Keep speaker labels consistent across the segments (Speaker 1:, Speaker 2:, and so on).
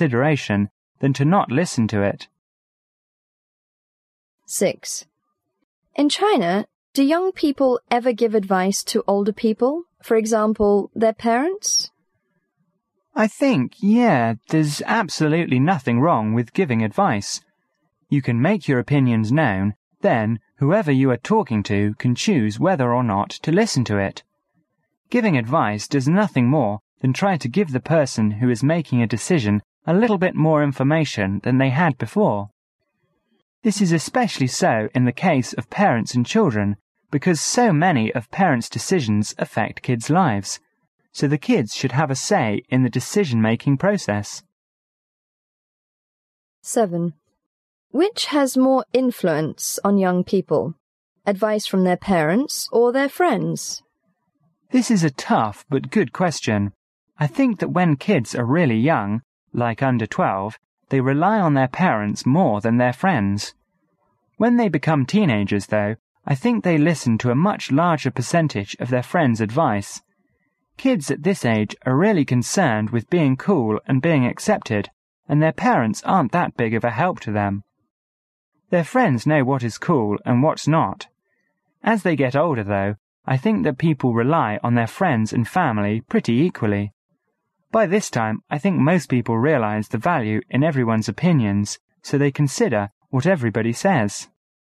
Speaker 1: consideration than to not listen to it.
Speaker 2: 6. In China, do young people ever give advice to older people? For example, their parents?
Speaker 1: I think, yeah, there's absolutely nothing wrong with giving advice. You can make your opinions known, then whoever you are talking to can choose whether or not to listen to it. Giving advice does nothing more than try to give the person who is making a decision a little bit more information than they had before. This is especially so in the case of parents and children, because so many of parents' decisions affect kids' lives, so the kids should have a say in the decision-making process.
Speaker 2: 7. Which has more influence on young people? Advice from their parents or their friends?
Speaker 1: This is a tough but good question. I think that when kids are really young, like under 12, they rely on their parents more than their friends. When they become teenagers, though, I think they listen to a much larger percentage of their friends' advice. Kids at this age are really concerned with being cool and being accepted, and their parents aren't that big of a help to them. Their friends know what is cool and what's not. As they get older, though, I think that people rely on their friends and family pretty equally. By this time, I think most people realize the value in everyone's opinions, so they consider what everybody says.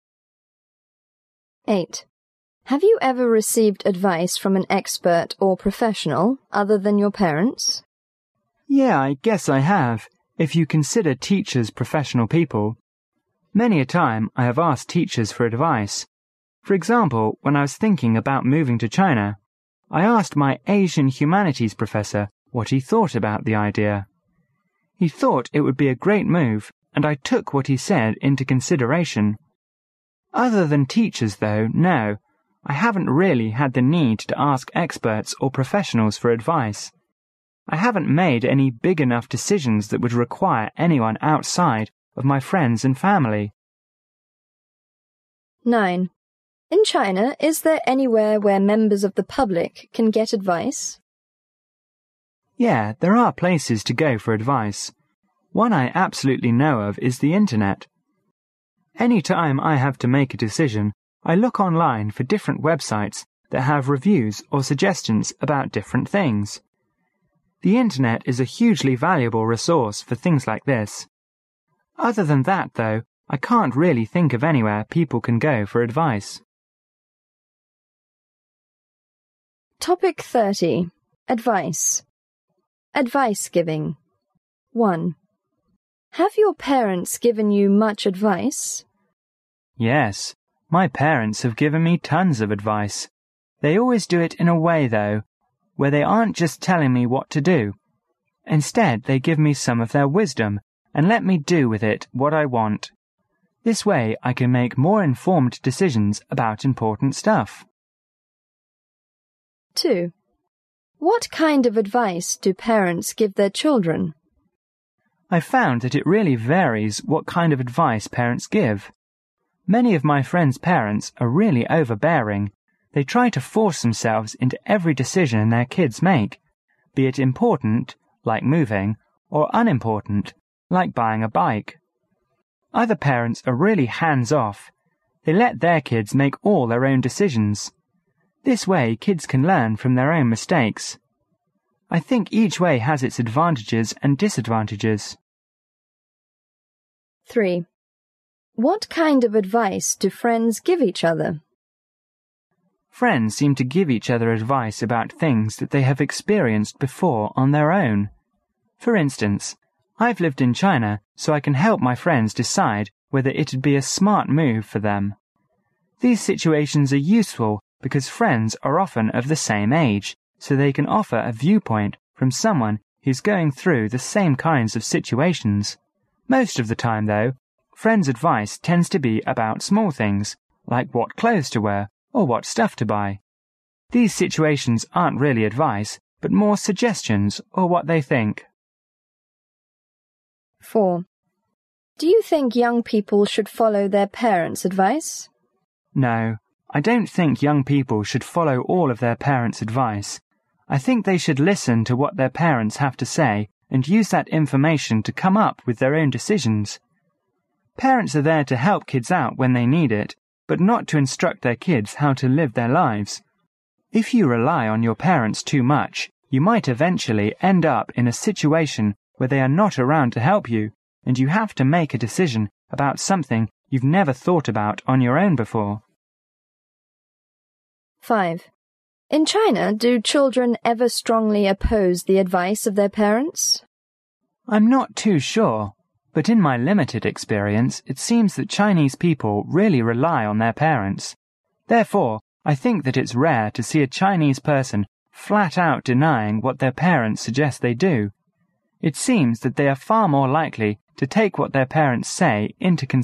Speaker 2: 8. Have you ever received advice from an expert or professional other than your parents?
Speaker 1: Yeah, I guess I have, if you consider teachers professional people. Many a time I have asked teachers for advice. For example, when I was thinking about moving to China, I asked my Asian humanities professor what he thought about the idea. He thought it would be a great move, and I took what he said into consideration. Other than teachers, though, no, I haven't really had the need to ask experts or professionals for advice. I haven't made any big enough decisions that would require anyone outside of my friends and family.
Speaker 2: 9. In China, is there anywhere where members of the public can get advice?
Speaker 1: Yeah, there are places to go for advice. One I absolutely know of is the internet. Any time I have to make a decision, I look online for different websites that have reviews or suggestions about different things. The internet is a hugely valuable resource for things like this. Other than that, though, I can't really think of anywhere people can go for advice.
Speaker 2: Topic 30. Advice. Advice giving. 1. Have your parents given you much advice?
Speaker 1: Yes, my parents have given me tons of advice. They always do it in a way, though, where they aren't just telling me what to do. Instead, they give me some of their wisdom and let me do with it what I want. This way, I can make more informed decisions about important stuff.
Speaker 2: 2. What kind of advice do parents give their children?
Speaker 1: I found that it really varies what kind of advice parents give. Many of my friends' parents are really overbearing. They try to force themselves into every decision their kids make, be it important, like moving, or unimportant, like buying a bike. Other parents are really hands-off. They let their kids make all their own decisions. This way, kids can learn from their own mistakes. I think each way has its advantages and disadvantages.
Speaker 2: 3. What kind of advice do friends give each other?
Speaker 1: Friends seem to give each other advice about things that they have experienced before on their own. For instance, I've lived in China, so I can help my friends decide whether it would be a smart move for them. These situations are useful because friends are often of the same age, so they can offer a viewpoint from someone who's going through the same kinds of situations. Most of the time, though, friends' advice tends to be about small things, like what clothes to wear or what stuff to buy. These situations aren't really advice, but more suggestions or what they think.
Speaker 2: 4. Do you think young people should follow their parents' advice?
Speaker 1: No, I don't think young people should follow all of their parents' advice. I think they should listen to what their parents have to say and use that information to come up with their own decisions. Parents are there to help kids out when they need it, but not to instruct their kids how to live their lives. If you rely on your parents too much, you might eventually end up in a situation where they are not around to help you, and you have to make a decision about something you've never thought about on your own before.
Speaker 2: 5. In China, do children ever strongly oppose the advice of their parents?
Speaker 1: I'm not too sure, but in my limited experience, it seems that Chinese people really rely on their parents. Therefore, I think that it's rare to see a Chinese person flat out denying what their parents suggest they do. It seems that they are far more likely to take what their parents say into consideration